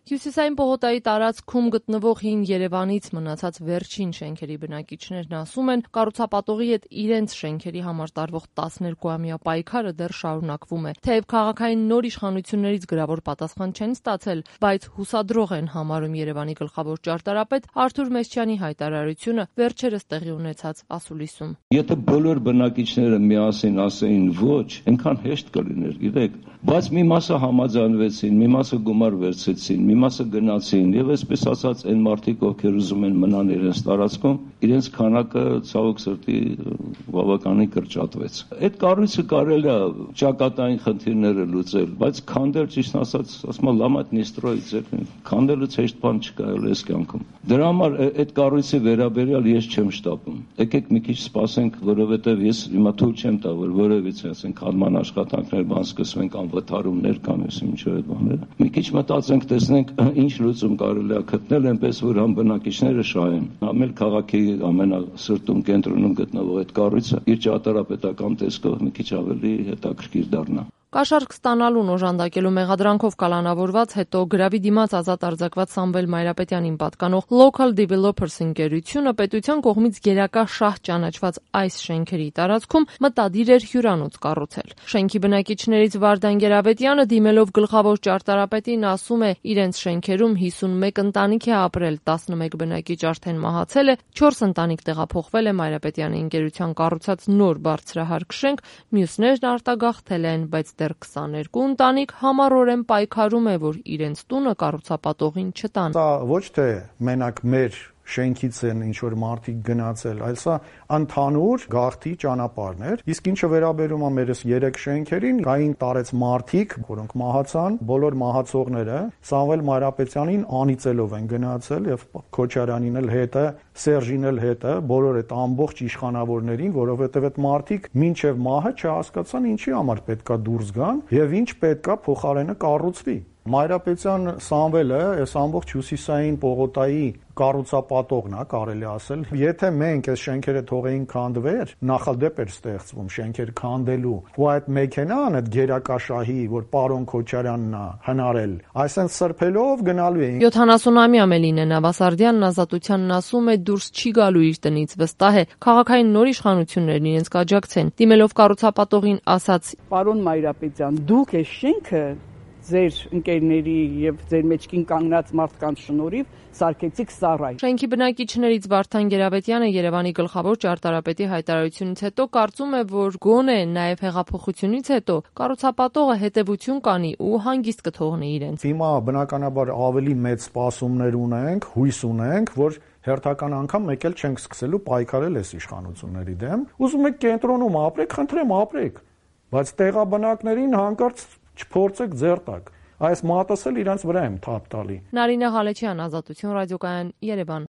Հյուսիսային պողոտայի տարածքում գտնվող հին Երևանից մնացած վերջին շենքերի բնակիչներն ասում են, կառուցապատողի հետ իրենց շենքերի համար տարվող 12-ամյա պայքարը դեռ շարունակվում է։ Թեև քաղաքային նոր իշխանություններից գրավոր պատասխան չեն ստացել, բայց հուսադրող են համարում Երևանի գլխավոր ճարտարապետ Արթուր Մեսչյանի հայտարարությունը վերջերս տեղի ունեցած ասուլիսում։ Եթե բոլոր բնակիչները միասին ասեին ոչ, այնքան հեշտ կլիներ, գիտեք, բայց մի մասը համաձայնվեցին, մի մասը գումար վերցեցին, մի մասը գնացին եւ այսպես ասած այն մարդիկ, ովքեր ուզում են մնան իրենց տարածքում, իրենց քանակը ցավոք սրտի բավականին կրճատվեց։ Այդ կառույցը կարելի է ճակատային խնդիրները լուծել, բայց քանդել ճիշտ ասած, ասում եմ լամատ նիստրոյից քանդելուց հեշտ բան չկա այս կյանքում։ Դրա համար այդ կառույցի վերաբերյալ ես չեմ շտապում։ Եկեք մի քիչ սպասենք, որովհետեւ ես հիմա թույլ չեմ տա, որ որևիցե ասենք քանդման աշխատանքներ բան սկսվեն կամ վթարումներ կամ ինչու այդ բաները։ Մի քիչ մտածենք, տեսնենք ինչ լուծում կարելի է գտնել, այնպես որ համ բնակիչները շահեն, համ էլ քաղաքի ամենասրտում կենտրոնում գտնվող այդ կառույցը իր ճարտարապետական տեսքով մի քիչ ավելի հետաքրքիր դառնա։ Կաշառք ստանալուն օժանդակելու մեղադրանքով կալանավորված հետո գրավի դիմաց ազատ արձակված Սամվել Մայրապետյանին պատկանող Local Developers ընկերությունը պետության կողմից գերակա շահ ճանաչված այս շենքերի տարածքում մտադիր էր հյուրանոց կառուցել։ Շենքի բնակիչներից Վարդան Գերավետյանը դիմելով գլխավոր ճարտարապետին ասում է, իրենց շենքերում 51 ընտանիք է ապրել, 11 բնակիչ արդեն մահացել է, 4 ընտանիք տեղափոխվել է Մայրապետյանի ընկերության կառուցած նոր բարձրահարկ շենք, մյուսներն արտագաղթել են, բայց դեռ 22 ընտանիք համառորեն պայքարում է, որ իրենց տունը կառուցապատողին չտան։ Սա ոչ թե մենակ մեր շենքից են ինչ-որ մարդիկ գնացել, այլ սա ընդհանուր գաղթի ճանապարհներ։ Իսկ ինչը վերաբերում է մերս 3 շենքերին, կային տարեց մարդիկ, որոնք մահացան, բոլոր մահացողները Սամվել Մայրապետյանին անիծելով են գնացել եւ Քոչարյանին էլ հետը, Սերժին էլ հետը, բոլոր այդ ամբողջ իշխանավորներին, որովհետեւ այդ մարդիկ մինչեւ մահը չհասկացան ինչի համար պետքա դուրս գան եւ ինչ պետքա փոխարենը կառուցվի։ Մայրապետյան Սամվելը այս ամբողջ հյուսիսային պողոտայի կառուցապատողն է, կարելի ասել։ Եթե մենք այս շենքերը թողեին քանդվեր, նախադեպ էր ստեղծվում շենքեր քանդելու, ու այդ մեքենան, այդ գերակաշահի, որ պարոն Քոչարյանն է հնարել, այսպես սրբելով գնալու էին։ 70-ամյա Մելինե Նավասարդյանն Ազատությանն ասում է, դուրս չի գալու իր տնից, վստահ է, քաղաքային նոր իշխանություններն իրենց կաջակցեն։ Դիմելով կառուցապատողին ասաց. Պարոն Մայրապետյան, դուք այս շենքը ձեր ընկերների եւ ձեր մեջքին կանգնած մարդկանց շնորհիվ սարքեցիք սառայ։ Շենքի բնակիչներից Վարդան Գերավետյանը Երևանի գլխավոր ճարտարապետի հայտարարությունից հետո կարծում է, որ գոնե նաեւ հեղափոխությունից հետո կառուցապատողը հետևություն կանի ու հանգիստ կթողնի իրենց։ Հիմա բնականաբար ավելի մեծ սպասումներ ունենք, հույս ունենք, որ հերթական անգամ մեկ էլ չենք սկսելու պայքարել այս իշխանությունների դեմ։ Ուզում եք կենտրոնում ապրեք, խնդրեմ ապրեք, բայց տեղաբնակներին հանկարծ չփորձեք ձեռտակ։ Այս մատս էլ իրենց վրա եմ թափ տալի։ Նարինե Ղալեչյան, Ազատություն ռադիոկայան, Երևան։